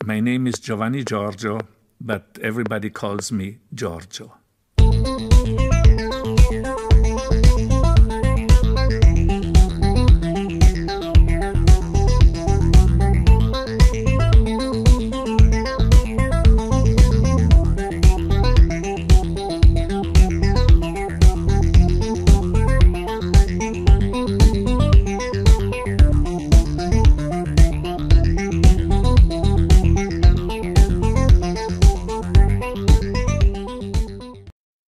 My name is Giovanni Giorgio, but everybody calls me Giorgio.